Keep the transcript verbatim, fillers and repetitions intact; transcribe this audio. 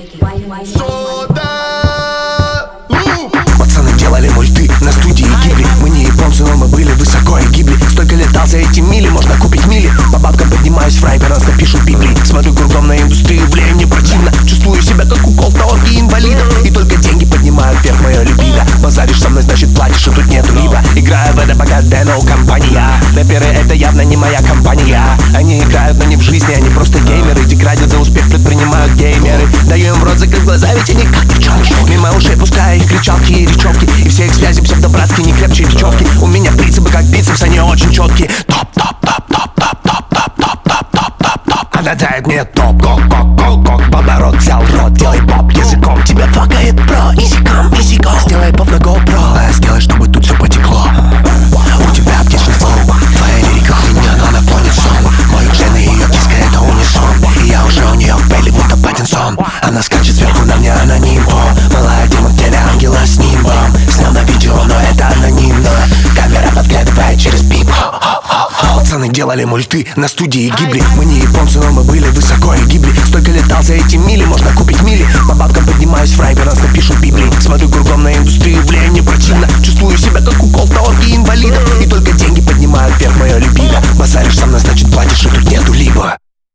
Пацаны делали мульты на студии Гибли. Мы не японцы, но мы были высоко и гибли. Столько летал за эти мили, можно купить мили. По бабкам поднимаюсь в рай, нас напишут Библии. Смотрю кругом на индустрию, блин, мне противно. Чувствую себя как укол в таорге инвалидов. И только деньги поднимают вверх мое либидо. Базаришь со мной, значит платишь, и тут нету либо. Играю в это богатая, но компания. Рэперы это явно не моя компания. Они играют, но не в жизни, они просто геймеры. Деградят за успех, предпринимают геймеры. Даю им в рот, закрыв глаза, ведь они как девчонки. Мимо ушей пускаю их кричалки и речевки. И все их связи псевдобратские, не крепче бечевки. У меня принципы как бицепс, они очень четкие. Топ, топ, топ, топ, топ, топ, топ, топ, топ, топ, топ, топ. Она дает мне топ, кок, кок, кок, кок. Поворот взял рот, делай поп языком. Тебя факает про, изиком, изиком. Сделай поп на GoPro, сделай, чтобы тут все потекло. У тебя аптечный флоу, твоя лирика хуйня, но она клонит сон. Мой джен и ее киска это унисон. И я уже у нее в Бейли, будто Паттинсон. Она скачет сверху на мне аноним. О, малая демон в теле ангела с нимбом. Снял на видео, но это анонимно. Камера подглядывает через пип. Пацаны делали мульты на студии Гибли. Мы не японцы, но мы были высоко и гибли. Столько летал за эти мили, можно купить мили. По бабкам поднимаюсь в рай, нас напишут Библии. Смотрю кругом на индустрию, блин, мне противно.